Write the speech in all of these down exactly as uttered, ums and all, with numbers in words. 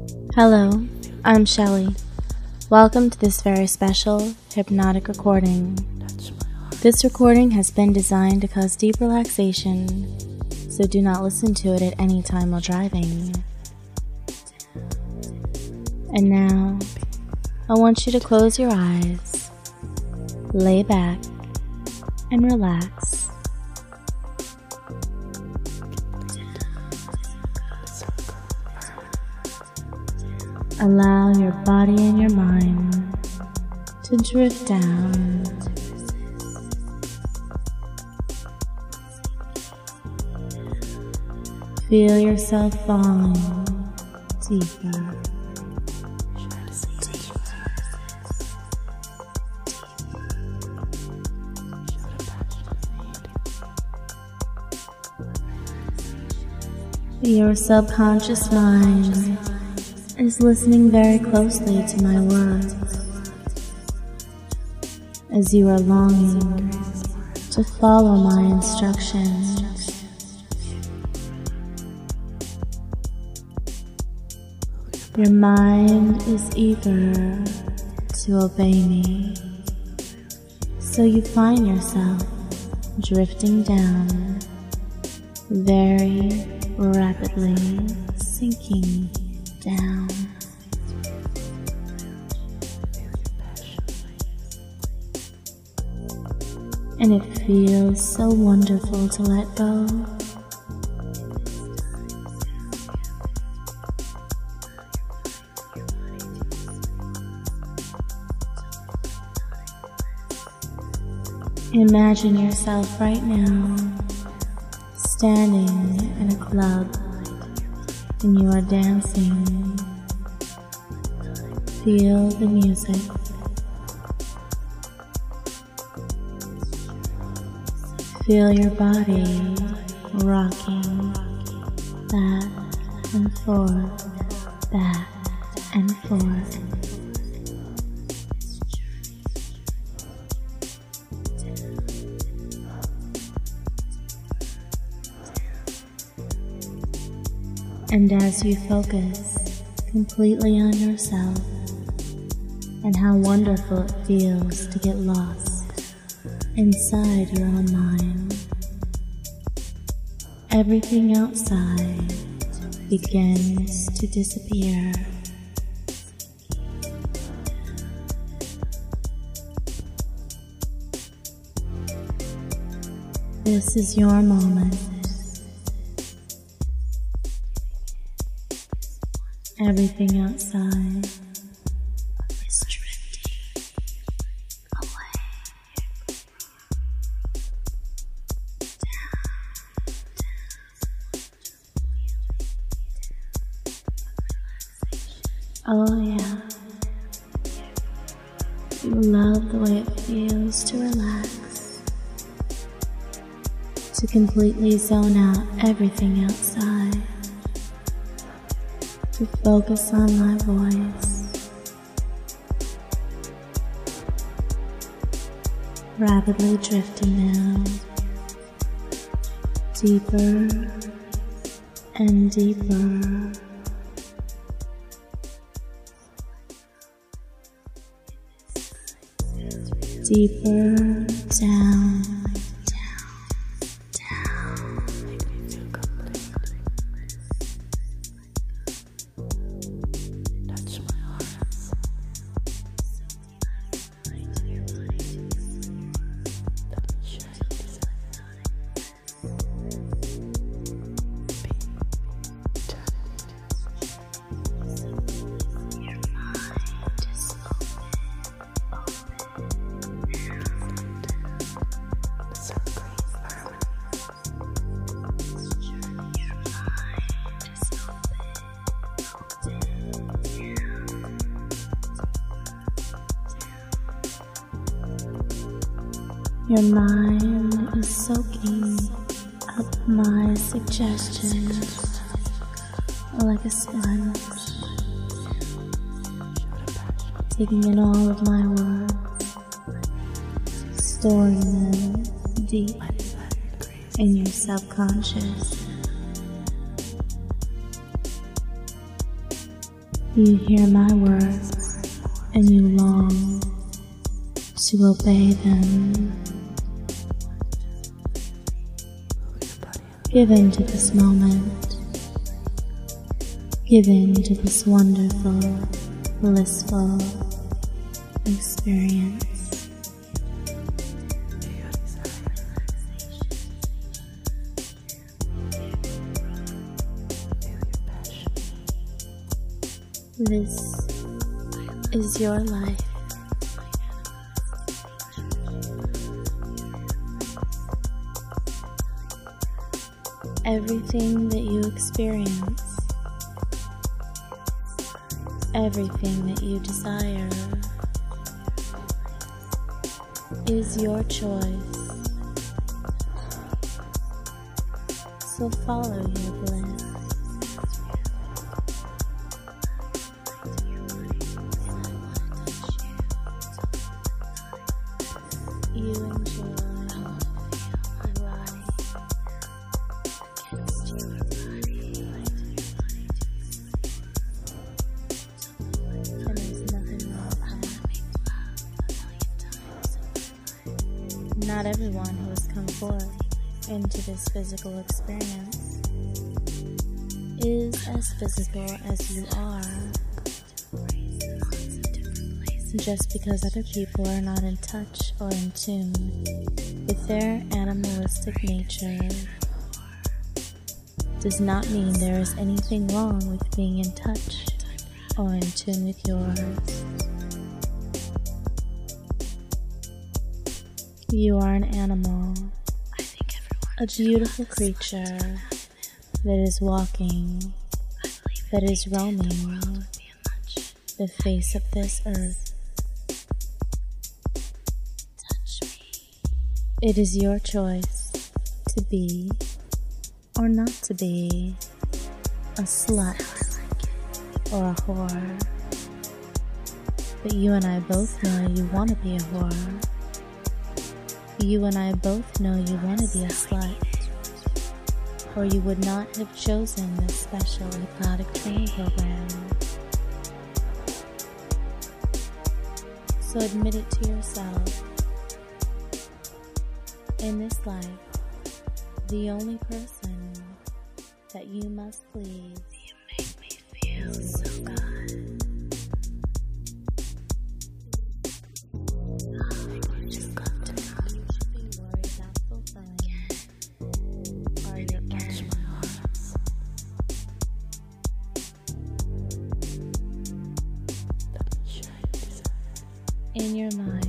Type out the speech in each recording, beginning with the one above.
Hello, I'm Shelly. Welcome to this very special hypnotic recording. This recording has been designed to cause deep relaxation, so do not listen to it at any time while driving. And now, I want you to close your eyes, lay back, and relax. Allow your body and your mind to drift down. Feel yourself falling deeper. Your subconscious mind is listening very closely to my words as you are longing to follow my instructions. Your mind is eager to obey me, so you find yourself drifting down, very rapidly sinking down. And it feels so wonderful to let go. Imagine yourself right now standing in a club and you are dancing. Feel the music. Feel your body rocking back and forth, back and forth. And as you focus completely on yourself and how wonderful it feels to get lost inside your own mind, everything outside begins to disappear. This is your moment. Everything outside is drifting away, down, down. Oh yeah, you love the way it feels to relax, to completely zone out everything outside, to focus on my voice, rapidly drifting down, deeper and deeper. Deeper down. Your mind is soaking up my suggestions like a sponge, taking in all of my words, storing them deep in your subconscious. You hear my words and you long to obey them. Give in to this moment. Give in to this wonderful, blissful experience. This is your life. Everything that you experience, everything that you desire, is your choice. So follow your bliss. You enjoy life. And there's nothing wrong with that. Not everyone who has come forth into this physical experience is as physical as you are. Just because other people are not in touch or in tune with their animalistic nature does not mean there is anything wrong with being in touch or in tune with yours. You are an animal, a beautiful creature that is walking, that is roaming the face of this earth. It is your choice to be or not to be a slut or a whore. But you and I both know you want to be a whore. You and I both know you want to be a slut, or you would not have chosen this special hypnotic training program. So admit it to yourself. In this life, the only person that you must please you make me feel so good. Oh, you just love to know. You should be worried about fulfilling are your catch my arms. In your mind,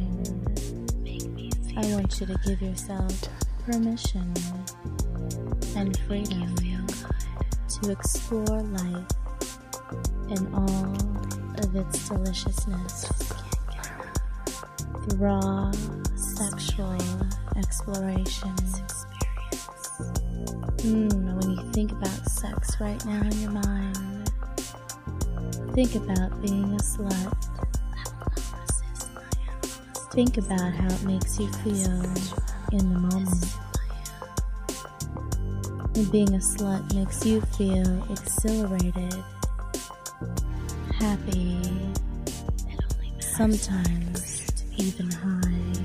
I want you to give yourself permission and freedom to explore life in all of its deliciousness. Raw sexual exploration. Mm, when you think about sex right now in your mind, think about being a slut. Think about how it makes you feel in the moment. And being a slut makes you feel exhilarated, happy, sometimes even high.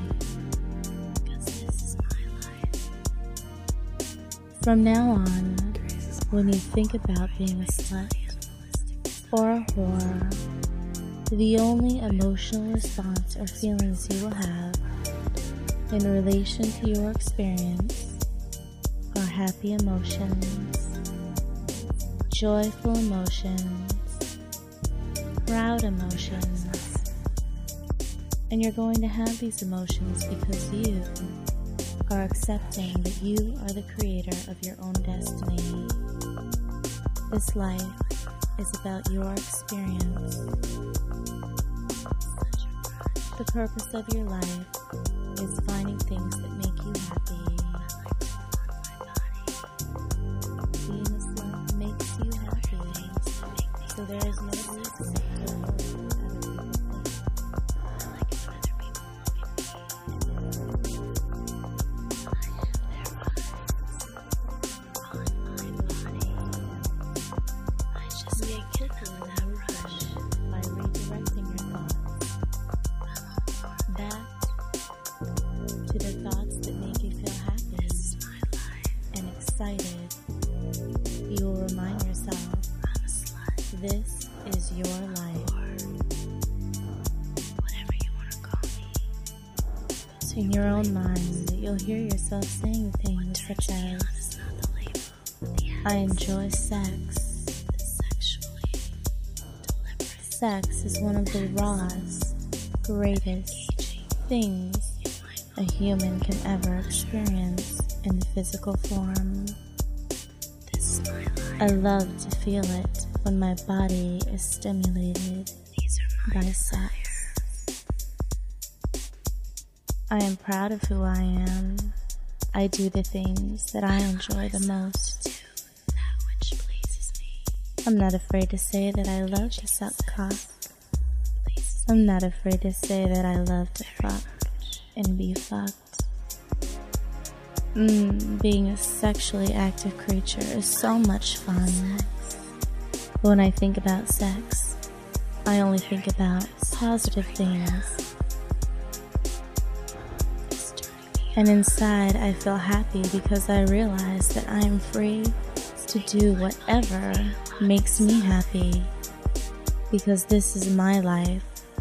From now on, when you think about being a slut or a whore, the only emotional response or feelings you will have in relation to your experience are happy emotions, joyful emotions, proud emotions, and you're going to have these emotions because you are accepting that you are the creator of your own destiny. This life is about your experience. The purpose of your life is finding things that make you happy. Being a slut makes you happy, so there is no reason to worry what other people think. I just make it a rush. excited, you will remind yourself, this is your life. Whatever you want to call me. In your own mind, you'll hear yourself saying things such as, I enjoy sex. Sex is one of the rawest, greatest things a human can ever experience in physical form. I love to feel it when my body is stimulated by sex. I am proud of who I am. I do the things that I enjoy the most. I'm not afraid to say that I love to suck cock. I'm not afraid to say that I love to fuck and be fucked. Mmm, being a sexually active creature is so much fun. When I think about sex, I only think about positive things. And inside, I feel happy because I realize that I am free to do whatever makes me happy, because this is my life,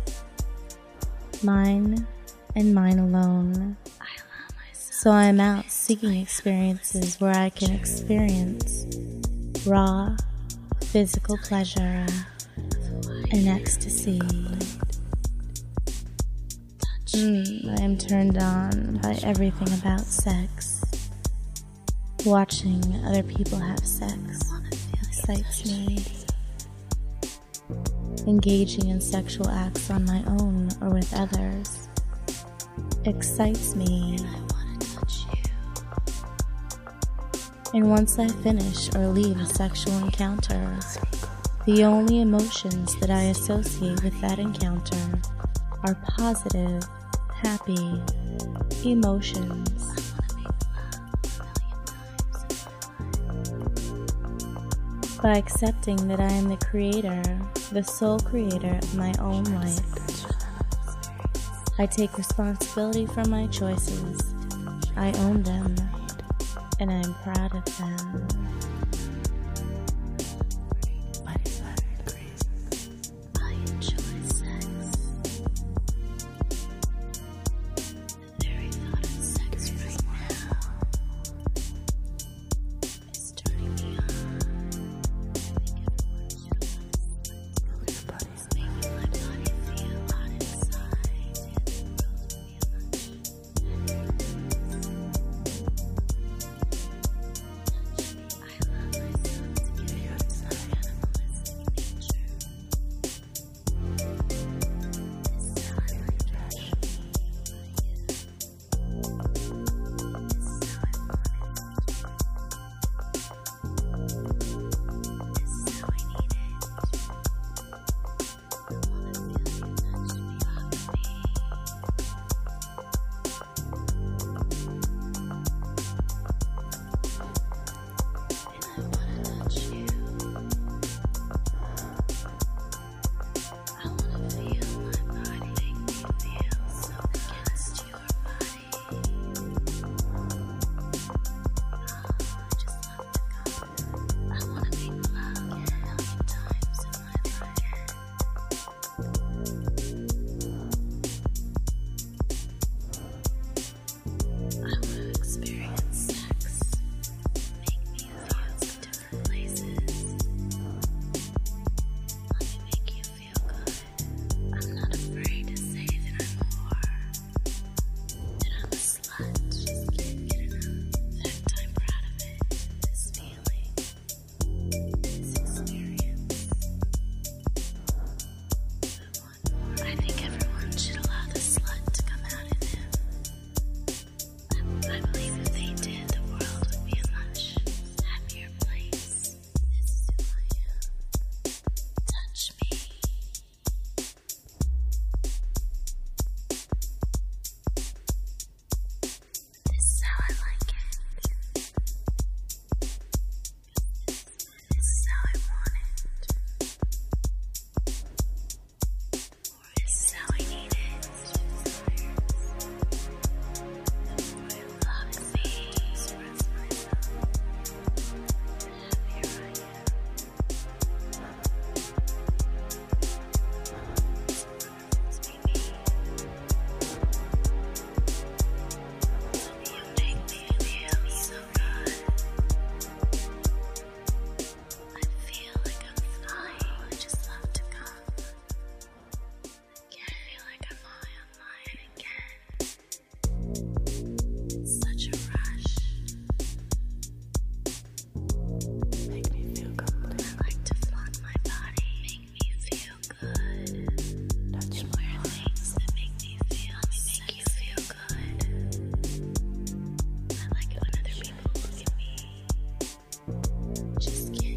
mine and mine alone. So I'm out seeking experiences where I can experience raw physical pleasure and ecstasy. Mm, I am turned on by everything about sex. Watching other people have sex excites me. Engaging in sexual acts on my own or with others excites me. And once I finish or leave a sexual encounter, the only emotions that I associate with that encounter are positive, happy emotions. By accepting that I am the creator, the sole creator of my own life, I take responsibility for my choices. I own them, and I am proud of them. I enjoy sex. The very thought of sex right now is turning me on. It's making my body feel hot inside and I Just kidding.